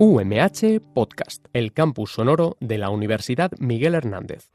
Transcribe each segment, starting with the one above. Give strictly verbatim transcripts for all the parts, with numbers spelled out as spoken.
U M H Podcast, el campus sonoro de la Universidad Miguel Hernández.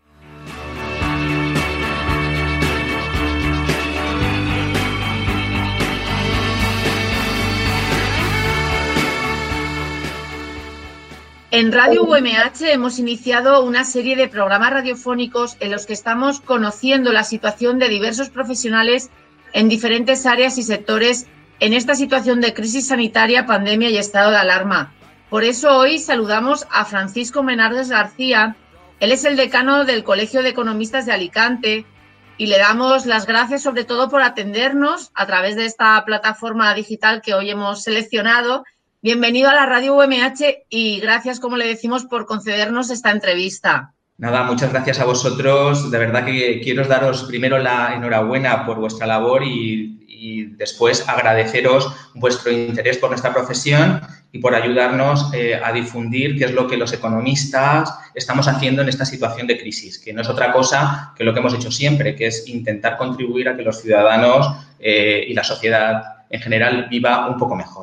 En Radio U M H hemos iniciado una serie de programas radiofónicos en los que estamos conociendo la situación de diversos profesionales en diferentes áreas y sectores en esta situación de crisis sanitaria, pandemia y estado de alarma. Por eso hoy saludamos a Francisco Menardes García. Él es el decano del Colegio de Economistas de Alicante y le damos las gracias sobre todo por atendernos a través de esta plataforma digital que hoy hemos seleccionado. Bienvenido a la Radio U M H y gracias, como le decimos, por concedernos esta entrevista. Nada, muchas gracias a vosotros. De verdad que quiero daros primero la enhorabuena por vuestra labor y, y después agradeceros vuestro interés por nuestra profesión y por ayudarnos eh, a difundir qué es lo que los economistas estamos haciendo en esta situación de crisis, que no es otra cosa que lo que hemos hecho siempre, que es intentar contribuir a que los ciudadanos eh, y la sociedad en general viva un poco mejor.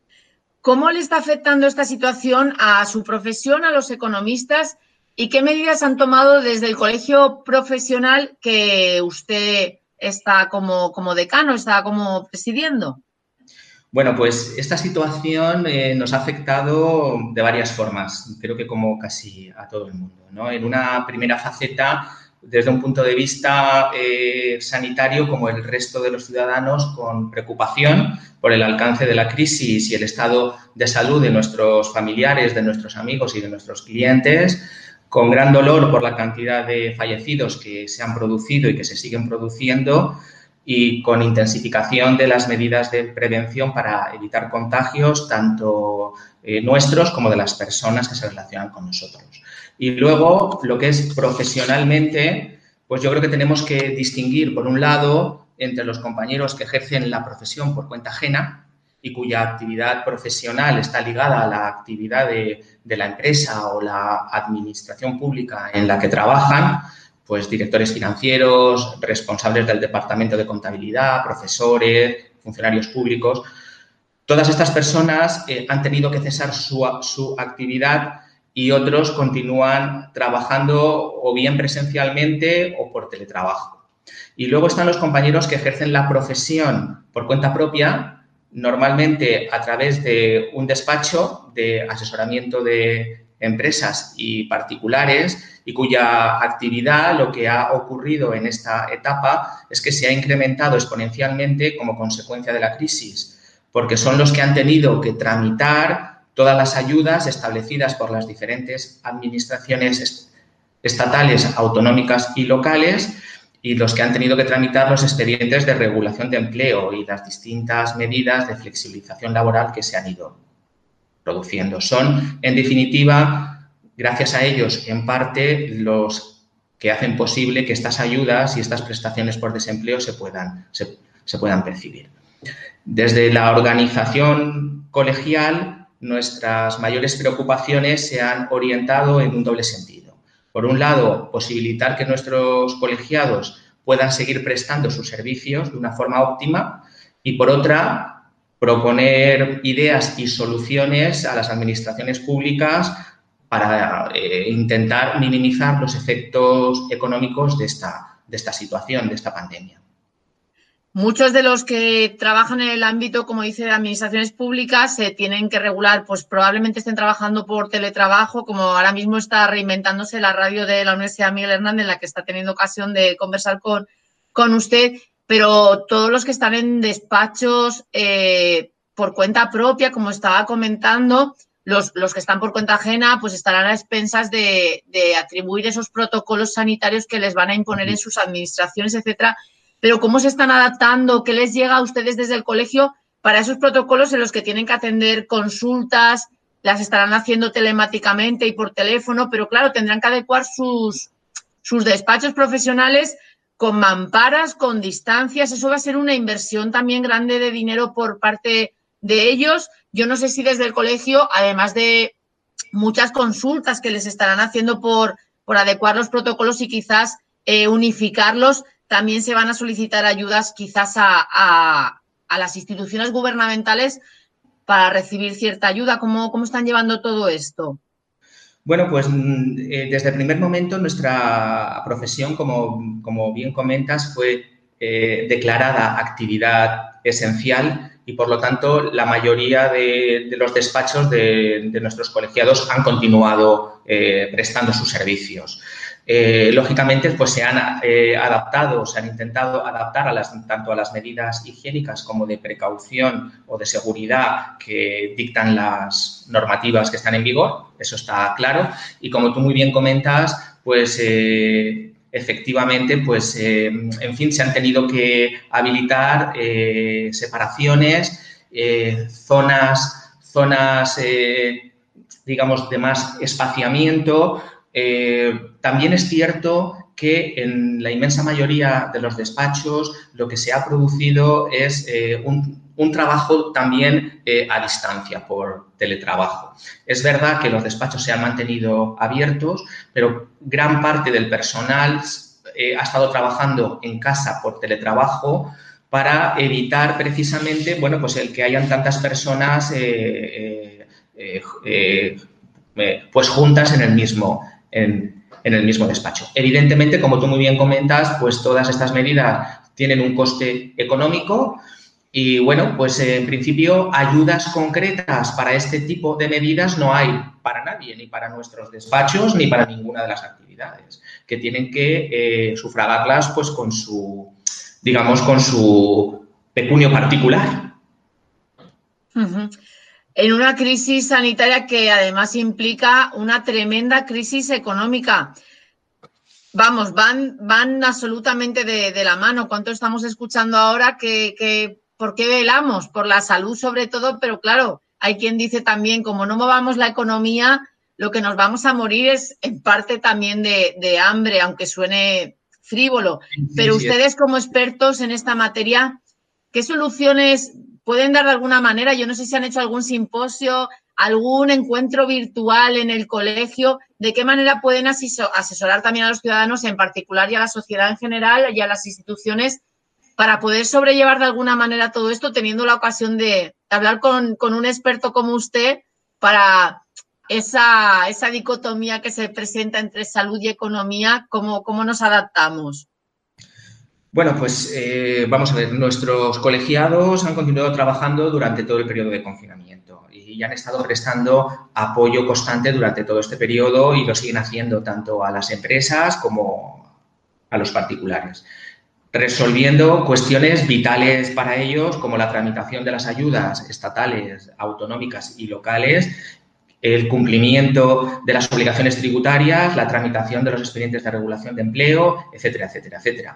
¿Cómo le está afectando esta situación a su profesión, a los economistas? ¿Y qué medidas han tomado desde el colegio profesional que usted está como, como decano, está como presidiendo? Bueno, pues esta situación eh, nos ha afectado de varias formas, creo que como casi a todo el mundo, ¿no? En una primera faceta, desde un punto de vista eh, sanitario, como el resto de los ciudadanos, con preocupación por el alcance de la crisis y el estado de salud de nuestros familiares, de nuestros amigos y de nuestros clientes, con gran dolor por la cantidad de fallecidos que se han producido y que se siguen produciendo y con intensificación de las medidas de prevención para evitar contagios, tanto eh, nuestros como de las personas que se relacionan con nosotros. Y luego, lo que es profesionalmente, pues yo creo que tenemos que distinguir, por un lado, entre los compañeros que ejercen la profesión por cuenta ajena y cuya actividad profesional está ligada a la actividad de, de la empresa o la administración pública en la que trabajan, pues directores financieros, responsables del departamento de contabilidad, profesores, funcionarios públicos. Todas estas personas eh, han tenido que cesar su, su actividad y otros continúan trabajando o bien presencialmente o por teletrabajo. Y luego están los compañeros que ejercen la profesión por cuenta propia, normalmente a través de un despacho de asesoramiento de empresas y particulares y cuya actividad, lo que ha ocurrido en esta etapa es que se ha incrementado exponencialmente como consecuencia de la crisis, porque son los que han tenido que tramitar todas las ayudas establecidas por las diferentes administraciones estatales, autonómicas y locales y los que han tenido que tramitar los expedientes de regulación de empleo y las distintas medidas de flexibilización laboral que se han ido produciendo. Son, en definitiva, gracias a ellos, en parte, los que hacen posible que estas ayudas y estas prestaciones por desempleo se puedan, se, se puedan percibir. Desde la organización colegial, nuestras mayores preocupaciones se han orientado en un doble sentido. Por un lado, posibilitar que nuestros colegiados puedan seguir prestando sus servicios de una forma óptima y, por otra, proponer ideas y soluciones a las administraciones públicas para eh, intentar minimizar los efectos económicos de esta, de esta situación, de esta pandemia. Muchos de los que trabajan en el ámbito, como dice, de administraciones públicas se tienen que regular, pues probablemente estén trabajando por teletrabajo, como ahora mismo está reinventándose la radio de la Universidad Miguel Hernández, en la que está teniendo ocasión de conversar con, con usted, pero todos los que están en despachos eh, por cuenta propia, como estaba comentando, los, los que están por cuenta ajena, pues estarán a expensas de, de atribuir esos protocolos sanitarios que les van a imponer en sus administraciones, etcétera. Pero ¿cómo se están adaptando? ¿Qué les llega a ustedes desde el colegio para esos protocolos en los que tienen que atender consultas? Las estarán haciendo telemáticamente y por teléfono, pero claro, tendrán que adecuar sus, sus despachos profesionales con mamparas, con distancias. Eso va a ser una inversión también grande de dinero por parte de ellos. Yo no sé si desde el colegio, además de muchas consultas que les estarán haciendo por, por adecuar los protocolos y quizás eh, unificarlos, también se van a solicitar ayudas quizás a, a, a las instituciones gubernamentales para recibir cierta ayuda? ¿Cómo, cómo están llevando todo esto? Bueno, pues eh, desde el primer momento nuestra profesión, como, como bien comentas, fue eh, declarada actividad esencial y, por lo tanto, la mayoría de, de los despachos de, de nuestros colegiados han continuado eh, prestando sus servicios. Eh, lógicamente, pues se han eh, adaptado, se han intentado adaptar a las, tanto a las medidas higiénicas como de precaución o de seguridad que dictan las normativas que están en vigor, eso está claro. Y como tú muy bien comentas, pues eh, efectivamente, pues eh, en fin, se han tenido que habilitar eh, separaciones, eh, zonas, zonas eh, digamos, de más espaciamiento. Eh, también es cierto que en la inmensa mayoría de los despachos lo que se ha producido es eh, un, un trabajo también eh, a distancia por teletrabajo. Es verdad que los despachos se han mantenido abiertos, pero gran parte del personal eh, ha estado trabajando en casa por teletrabajo para evitar precisamente, bueno, pues el que hayan tantas personas eh, eh, eh, eh, pues juntas en el mismo En, en el mismo despacho. Evidentemente, como tú muy bien comentas, pues todas estas medidas tienen un coste económico y, bueno, pues en principio ayudas concretas para este tipo de medidas no hay para nadie, ni para nuestros despachos, ni para ninguna de las actividades, que tienen que eh, sufragarlas pues con su, digamos, con su pecunio particular. Uh-huh. En una crisis sanitaria que además implica una tremenda crisis económica. Vamos, van, van absolutamente de, de la mano. ¿Cuánto estamos escuchando ahora? Que, que, ¿por qué velamos? Por la salud sobre todo, pero claro, hay quien dice también, como no movamos la economía, lo que nos vamos a morir es en parte también de, de hambre, aunque suene frívolo. Pero ustedes como expertos en esta materia, ¿qué soluciones pueden dar de alguna manera? Yo no sé si han hecho algún simposio, algún encuentro virtual en el colegio. ¿De qué manera pueden asesorar también a los ciudadanos, en particular, y a la sociedad en general y a las instituciones, para poder sobrellevar de alguna manera todo esto, teniendo la ocasión de hablar con, con un experto como usted para esa, esa dicotomía que se presenta entre salud y economía? ¿Cómo, cómo nos adaptamos? Bueno, pues eh, vamos a ver, nuestros colegiados han continuado trabajando durante todo el periodo de confinamiento y han estado prestando apoyo constante durante todo este periodo y lo siguen haciendo tanto a las empresas como a los particulares, resolviendo cuestiones vitales para ellos como la tramitación de las ayudas estatales, autonómicas y locales, el cumplimiento de las obligaciones tributarias, la tramitación de los expedientes de regulación de empleo, etcétera, etcétera, etcétera.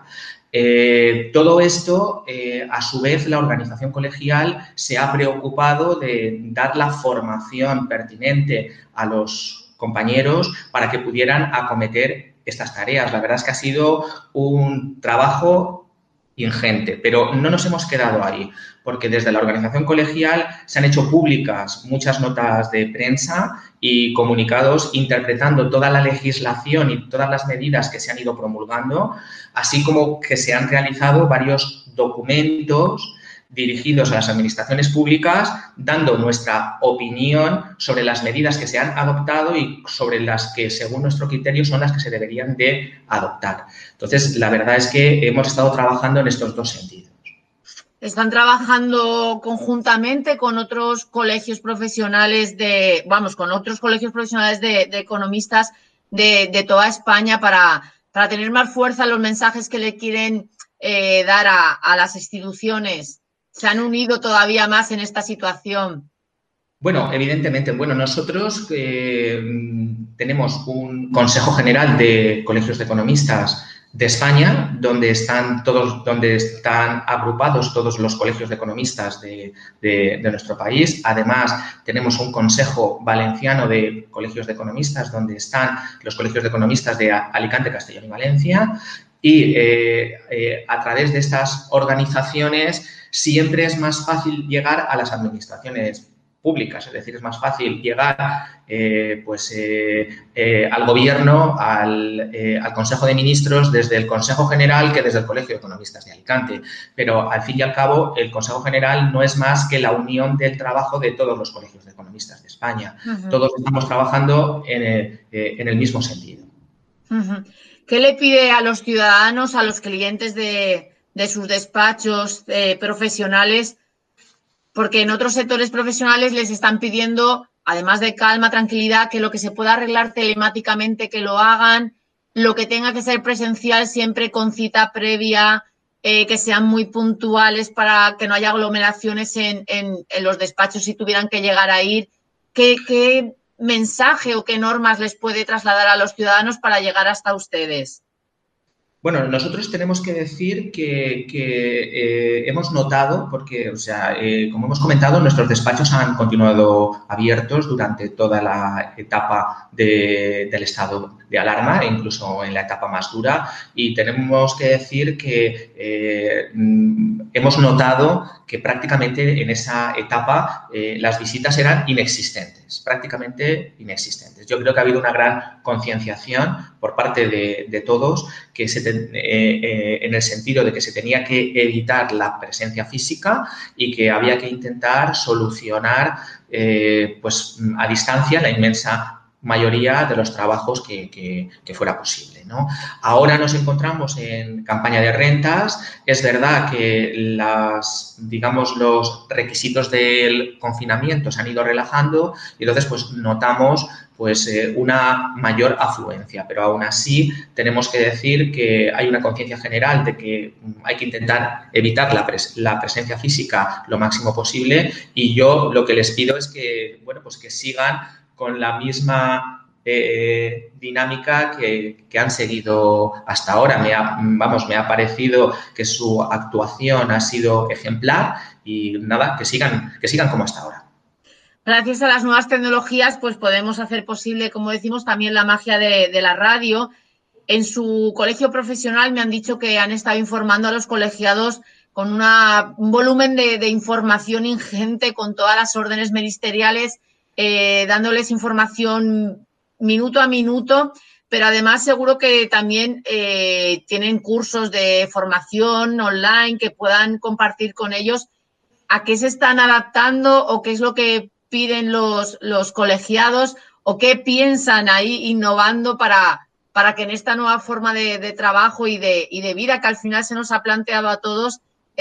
Eh, todo esto, eh, a su vez, la organización colegial se ha preocupado de dar la formación pertinente a los compañeros para que pudieran acometer estas tareas. La verdad es que ha sido un trabajo ingente, pero no nos hemos quedado ahí, porque desde la organización colegial se han hecho públicas muchas notas de prensa y comunicados interpretando toda la legislación y todas las medidas que se han ido promulgando, así como que se han realizado varios documentos dirigidos a las administraciones públicas, dando nuestra opinión sobre las medidas que se han adoptado y sobre las que, según nuestro criterio, son las que se deberían de adoptar. Entonces, la verdad es que hemos estado trabajando en estos dos sentidos. ¿Están trabajando conjuntamente con otros colegios profesionales de, vamos, con otros colegios profesionales de, de economistas de, de toda España para, para tener más fuerza los mensajes que le quieren eh, dar a, a las instituciones? ¿Se han unido todavía más en esta situación? Bueno, evidentemente, bueno, nosotros eh, tenemos un Consejo General de Colegios de Economistas de España, donde están todos, donde están agrupados todos los colegios de economistas de, de, de nuestro país. Además, tenemos un Consejo Valenciano de Colegios de Economistas, donde están los colegios de economistas de Alicante, Castellón y Valencia. Y eh, eh, a través de estas organizaciones siempre es más fácil llegar a las administraciones públicas, es decir, es más fácil llegar eh, pues, eh, eh, al Gobierno, al, eh, al Consejo de Ministros desde el Consejo General que desde el Colegio de Economistas de Alicante. Pero, al fin y al cabo, el Consejo General no es más que la unión del trabajo de todos los colegios de economistas de España. Uh-huh. Todos estamos trabajando en el, eh, en el mismo sentido. Uh-huh. ¿Qué le pide a los ciudadanos, a los clientes de, de sus despachos eh, profesionales? Porque en otros sectores profesionales les están pidiendo, además de calma, tranquilidad, que lo que se pueda arreglar telemáticamente, que lo hagan, lo que tenga que ser presencial siempre con cita previa, eh, que sean muy puntuales para que no haya aglomeraciones en, en, en los despachos si tuvieran que llegar a ir. ¿Qué, qué mensaje o qué normas les puede trasladar a los ciudadanos para llegar hasta ustedes? Bueno, nosotros tenemos que decir que, que eh, hemos notado, porque, o sea, eh, como hemos comentado, nuestros despachos han continuado abiertos durante toda la etapa de, del estado de alarma, e incluso en la etapa más dura, y tenemos que decir que eh, hemos notado que prácticamente en esa etapa eh, las visitas eran inexistentes, prácticamente inexistentes. Yo creo que ha habido una gran concienciación por parte de, de todos que se ten, eh, eh, en el sentido de que se tenía que evitar la presencia física y que había que intentar solucionar eh, pues, a distancia la inmensa mayoría de los trabajos que, que, que fuera posible, ¿no? Ahora nos encontramos en campaña de rentas. Es verdad que las, digamos, los requisitos del confinamiento se han ido relajando y entonces pues notamos pues eh, una mayor afluencia, pero aún así tenemos que decir que hay una conciencia general de que hay que intentar evitar la, pres la presencia física lo máximo posible, y yo lo que les pido es que, bueno, pues que sigan con la misma eh, dinámica que, que han seguido hasta ahora. Me ha, vamos, me ha parecido que su actuación ha sido ejemplar y nada, que sigan, que sigan como hasta ahora. Gracias a las nuevas tecnologías, pues podemos hacer posible, como decimos, también la magia de, de la radio. En su colegio profesional me han dicho que han estado informando a los colegiados con una, un volumen de, de información ingente, con todas las órdenes ministeriales, Eh, dándoles información minuto a minuto, pero además seguro que también eh, tienen cursos de formación online que puedan compartir con ellos. ¿A qué se están adaptando o qué es lo que piden los, los colegiados o qué piensan ahí innovando para, para que en esta nueva forma de, de trabajo y de, y de vida que al final se nos ha planteado a todos,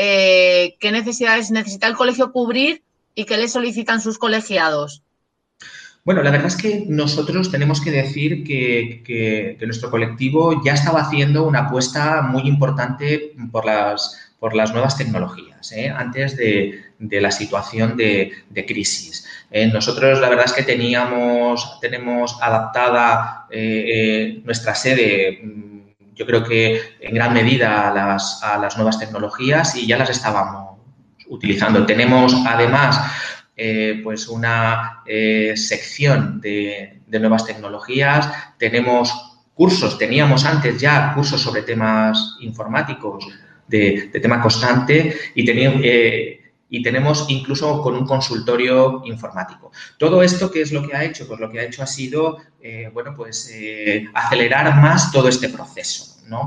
eh, qué necesidades necesita el colegio cubrir y qué le solicitan sus colegiados? Bueno, la verdad es que nosotros tenemos que decir que, que, que nuestro colectivo ya estaba haciendo una apuesta muy importante por las, por las nuevas tecnologías, ¿eh? antes de, de la situación de, de crisis. Eh, nosotros la verdad es que teníamos, tenemos adaptada eh, eh, nuestra sede, yo creo que en gran medida a las, a las nuevas tecnologías, y ya las estábamos utilizando. Tenemos además Eh, pues una eh, sección de, de nuevas tecnologías, tenemos cursos, teníamos antes ya cursos sobre temas informáticos de, de tema constante y, teníamos, eh, y tenemos incluso con un consultorio informático. Todo esto, ¿qué es lo que ha hecho? Pues lo que ha hecho ha sido, eh, bueno, pues eh, acelerar más todo este proceso, ¿no?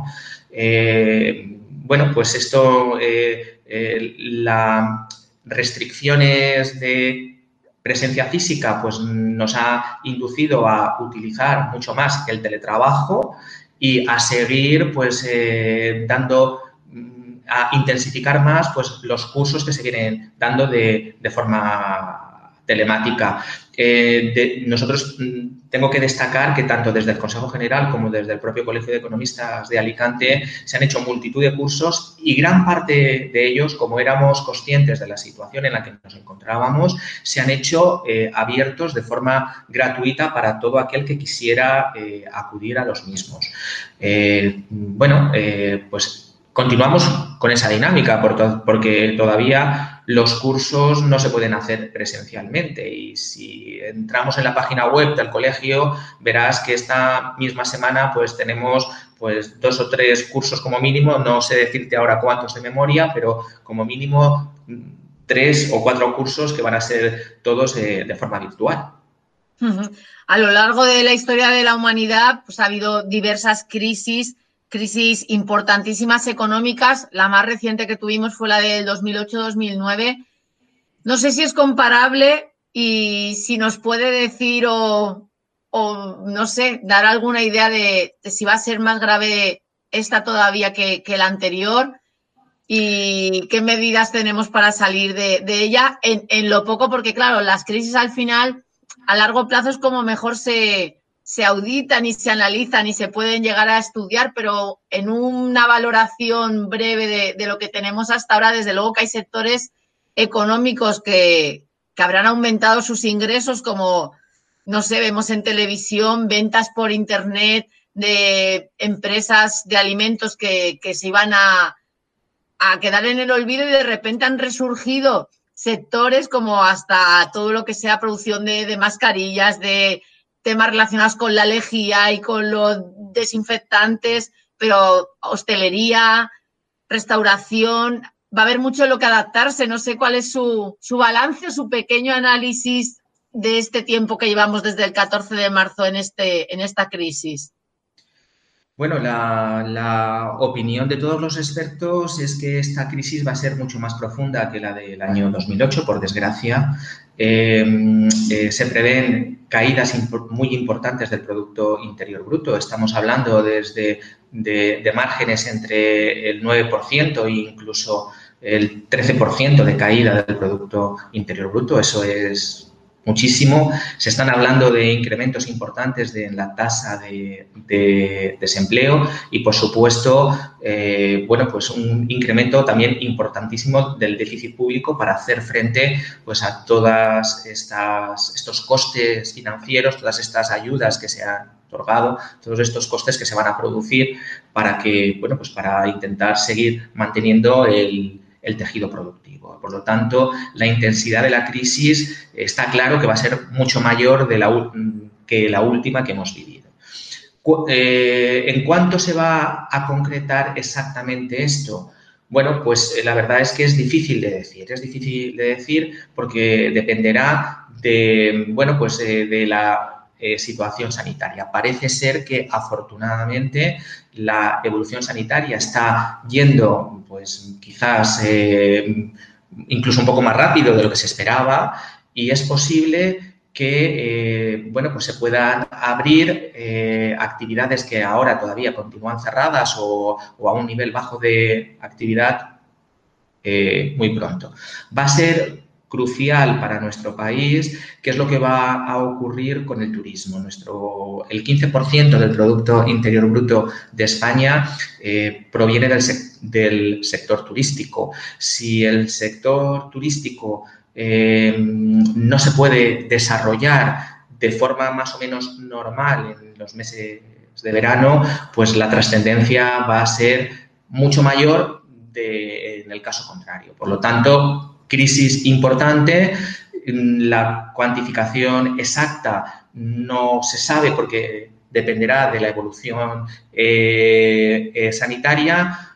Eh, bueno, pues esto, eh, eh, la... restricciones de presencia física pues nos ha inducido a utilizar mucho más el teletrabajo y a seguir pues eh, dando, a intensificar más pues los cursos que se vienen dando de, de forma telemática. Eh, de, nosotros tengo que destacar que tanto desde el Consejo General como desde el propio Colegio de Economistas de Alicante se han hecho multitud de cursos y gran parte de ellos, como éramos conscientes de la situación en la que nos encontrábamos, se han hecho eh, abiertos de forma gratuita para todo aquel que quisiera eh, acudir a los mismos. Eh, bueno, eh, pues continuamos con esa dinámica porque todavía los cursos no se pueden hacer presencialmente y si entramos en la página web del colegio verás que esta misma semana pues tenemos pues dos o tres cursos como mínimo, no sé decirte ahora cuántos de memoria, pero como mínimo tres o cuatro cursos que van a ser todos eh, de forma virtual. A lo largo de la historia de la humanidad, pues ha habido diversas crisis, crisis importantísimas económicas. La más reciente que tuvimos fue la del dos mil ocho dos mil nueve. No sé si es comparable y si nos puede decir o, o no sé, dar alguna idea de, de si va a ser más grave esta todavía que, que la anterior y qué medidas tenemos para salir de, de ella en, en lo poco, porque claro, las crisis al final a largo plazo es como mejor se, se auditan y se analizan y se pueden llegar a estudiar, pero en una valoración breve de, de lo que tenemos hasta ahora, desde luego que hay sectores económicos que, que habrán aumentado sus ingresos, como, no sé, vemos en televisión ventas por internet de empresas de alimentos que, que se iban a, a quedar en el olvido y de repente han resurgido sectores como hasta todo lo que sea producción de, de mascarillas, de temas relacionados con la lejía y con los desinfectantes, pero hostelería, restauración, va a haber mucho en lo que adaptarse. No sé cuál es su, su balance, su pequeño análisis de este tiempo que llevamos desde el catorce de marzo en, este, en esta crisis. Bueno, la, la opinión de todos los expertos es que esta crisis va a ser mucho más profunda que la del año dos mil ocho, por desgracia. Eh, eh, se prevén caídas imp- muy importantes del Producto Interior Bruto. Estamos hablando desde de, de márgenes entre el nueve por ciento e incluso el trece por ciento de caída del Producto Interior Bruto. Eso es muchísimo. Se están hablando de incrementos importantes de, en la tasa de, de desempleo y, por supuesto, eh, bueno, pues un incremento también importantísimo del déficit público para hacer frente pues, a todas estas estos costes financieros, todas estas ayudas que se han otorgado, todos estos costes que se van a producir para que, bueno, pues para intentar seguir manteniendo el el tejido productivo. Por lo tanto, la intensidad de la crisis está claro que va a ser mucho mayor de la, que la última que hemos vivido. ¿En cuánto se va a concretar exactamente esto? Bueno, pues la verdad es que es difícil de decir. Es difícil de decir porque dependerá de, bueno, pues de la Eh, situación sanitaria. Parece ser que, afortunadamente, la evolución sanitaria está yendo, pues, quizás eh, incluso un poco más rápido de lo que se esperaba y es posible que, eh, bueno, pues se puedan abrir eh, actividades que ahora todavía continúan cerradas o, o a un nivel bajo de actividad eh, muy pronto. Va a ser crucial para nuestro país, qué es lo que va a ocurrir con el turismo. Nuestro, el quince por ciento del Producto Interior Bruto de España eh, proviene del, sec, del sector turístico. Si el sector turístico eh, no se puede desarrollar de forma más o menos normal en los meses de verano, pues la trascendencia va a ser mucho mayor de, en el caso contrario. Por lo tanto, crisis importante, la cuantificación exacta no se sabe porque dependerá de la evolución eh, eh, sanitaria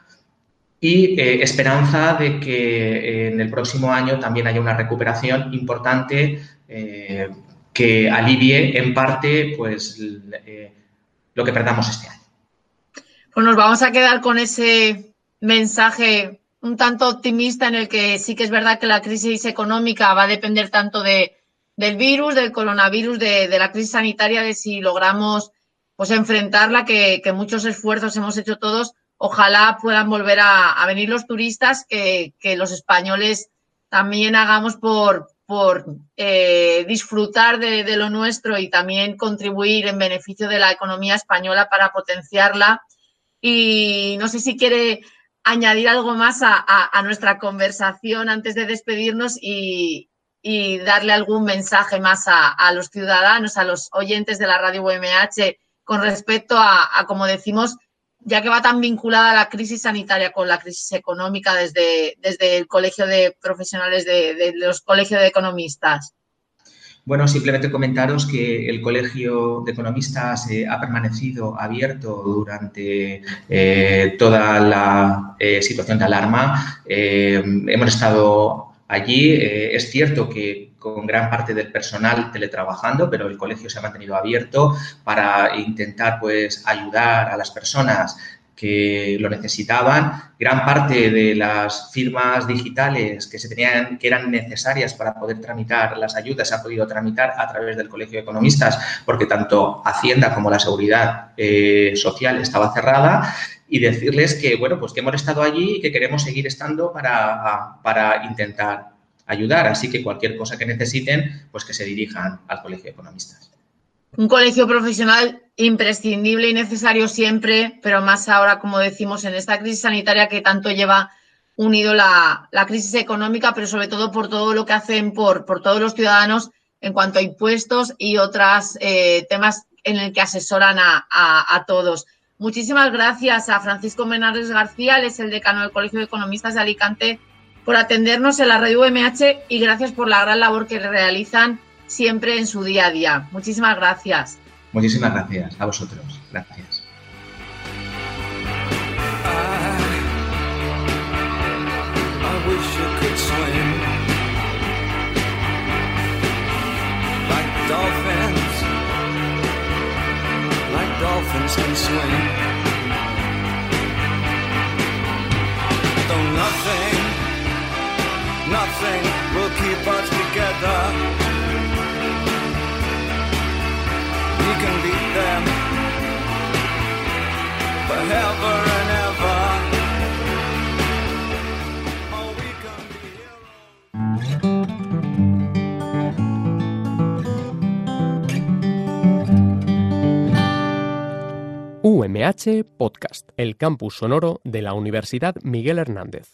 y eh, esperanza de que en el próximo año también haya una recuperación importante eh, que alivie en parte pues, eh, lo que perdamos este año. Pues nos vamos a quedar con ese mensaje un tanto optimista en el que sí que es verdad que la crisis económica va a depender tanto de, del virus, del coronavirus, de, de la crisis sanitaria, de si logramos pues enfrentarla, que, que muchos esfuerzos hemos hecho todos. Ojalá puedan volver a, a venir los turistas, que, que los españoles también hagamos por, por eh, disfrutar de, de lo nuestro y también contribuir en beneficio de la economía española para potenciarla. Y no sé si quiere añadir algo más a, a, a nuestra conversación antes de despedirnos y, y darle algún mensaje más a, a los ciudadanos, a los oyentes de la radio U M H con respecto a, a, como decimos, ya que va tan vinculada la crisis sanitaria con la crisis económica desde, desde el Colegio de Profesionales de, de los Colegios de Economistas. Bueno, simplemente comentaros que el Colegio de Economistas eh, ha permanecido abierto durante eh, toda la eh, situación de alarma. Eh, hemos estado Allí eh, es cierto que con gran parte del personal teletrabajando, pero el colegio se ha mantenido abierto para intentar pues ayudar a las personas que lo necesitaban. Gran parte de las firmas digitales que se tenían, que eran necesarias para poder tramitar las ayudas, se ha podido tramitar a través del Colegio de Economistas, porque tanto Hacienda como la Seguridad eh, Social estaba cerrada. Y decirles que, bueno, pues que hemos estado allí y que queremos seguir estando para, para intentar ayudar. Así que cualquier cosa que necesiten, pues que se dirijan al Colegio de Economistas. Un colegio profesional imprescindible y necesario siempre, pero más ahora, como decimos, en esta crisis sanitaria que tanto lleva unido la, la crisis económica, pero sobre todo por todo lo que hacen por, por todos los ciudadanos en cuanto a impuestos y otros eh, temas en el que asesoran a, a, a todos. Muchísimas gracias a Francisco Menares García, él es el decano del Colegio de Economistas de Alicante, por atendernos en la Radio U M H y gracias por la gran labor que realizan siempre en su día a día. Muchísimas gracias. Muchísimas gracias a vosotros. Gracias. Dolphins can swim. Though nothing, nothing will keep us together. We can beat them forever and ever. Oh, we can be heroes. U M H Podcast, el campus sonoro de la Universidad Miguel Hernández.